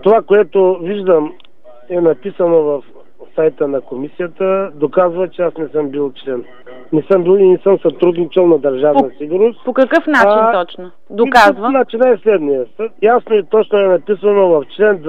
Това, което виждам е написано в сайта на комисията, доказва, че аз не съм бил член. Не съм бил и не съм сътрудничал на Държавна сигурност. По какъв начин точно? Доказва? Начин е следния. Ясно и точно е написано в член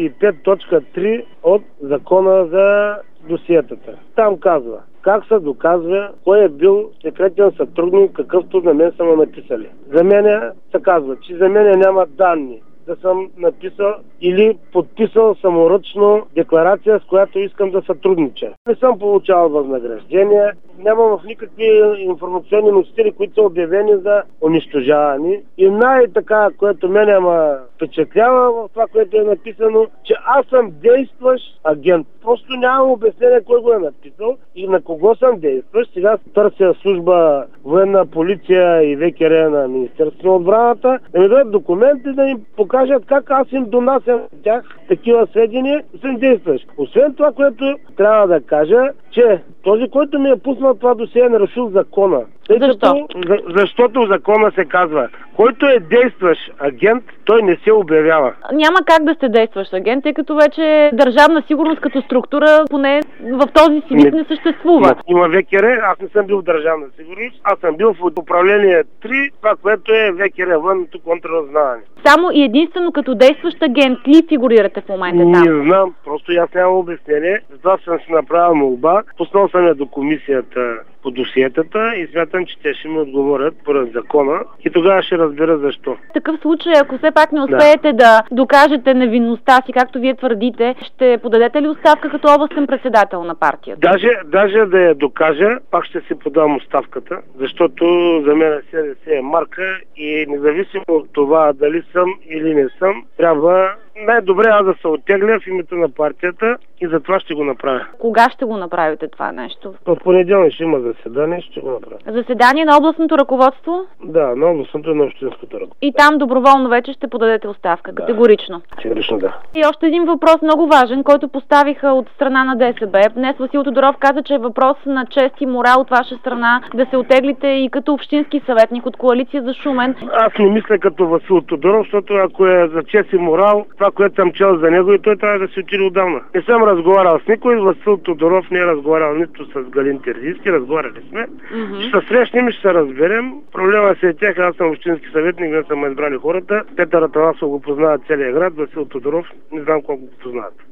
25.3 от Закона за досиетата. Там казва как се доказва кой е бил секретен сътрудник, какъвто на мен са ме написали. За мен се казва, че за мен няма данни да съм написал или подписал саморъчно декларация, с която искам да сътруднича. Не съм получавал възнаграждение, нямам в никакви информационни носители, които са обявени за унищожавани. И най-така, което мене ме впечатлява в това, което е написано, че аз съм действащ агент. Просто нямам обяснение кой го е написал и на кого съм действащ. Сега търся служба военна полиция и ВКР на Министерството на отбраната да ми дадат документи, да им покажат как аз им донасям тях такива сведения и съм действащ. Освен това, което трябва да кажа, че този, който ми е пуснал това досие, е нарушил закона. Защо? Защото в закона се казва, който е действащ агент, той не се обявява. Няма как да сте действащ агент, тъй като вече Държавна сигурност като структура поне в този си вид не съществува. Има ВКР, аз не съм бил в Държавна сигурност, аз съм бил в управление 3, това, което е ВКР, военното контрразузнаване. Само и единствено като действащ агент ли фигурирате в момента там? Не знам, просто аз нямам обяснение, затова съм си направил молба, пуснал съм я до комисията по досиетата и смятам, че те ще ми отговорят поред закона и тогава ще разбера защо. В такъв случай, ако все пак не успеете да докажете невинността си, както вие твърдите, ще подадете ли оставка като областен председател на партията? Даже да я докажа, пак ще си подам оставката, защото за мен СДС е марка и независимо от това дали съм или не съм, трябва най-добре аз да се оттегля в името на партията и затова ще го направя. Кога ще го направите това нещо? В понеделник ще има заседание, ще го направя. Заседание на областното ръководство? Да, на областното и на общинското ръководство. И там доброволно вече ще подадете оставка, да. Категорично? Категорично, да. И още един въпрос много важен, който поставиха от страна на ДСБ. Днес Васил Тодоров каза, че е въпрос на чест и морал от ваша страна да се оттеглите и като общински съветник от коалиция за Шумен. Аз не мисля като Васил Тодоров, защото ако е за чест и морал, това, което съм чел за него, и той трябва да се отиде отдавна. Не съм разговарял с никой, Васил Тодоров не е разговарял нито с Галин Терзийски, разговаряли сме. Ще се срещнем и ще се разберем. Проблема си е тях, аз съм общински съветник, не са ме избрали хората. Петър Атанасов го познават целия град, Васил Тодоров не знам колко го познават.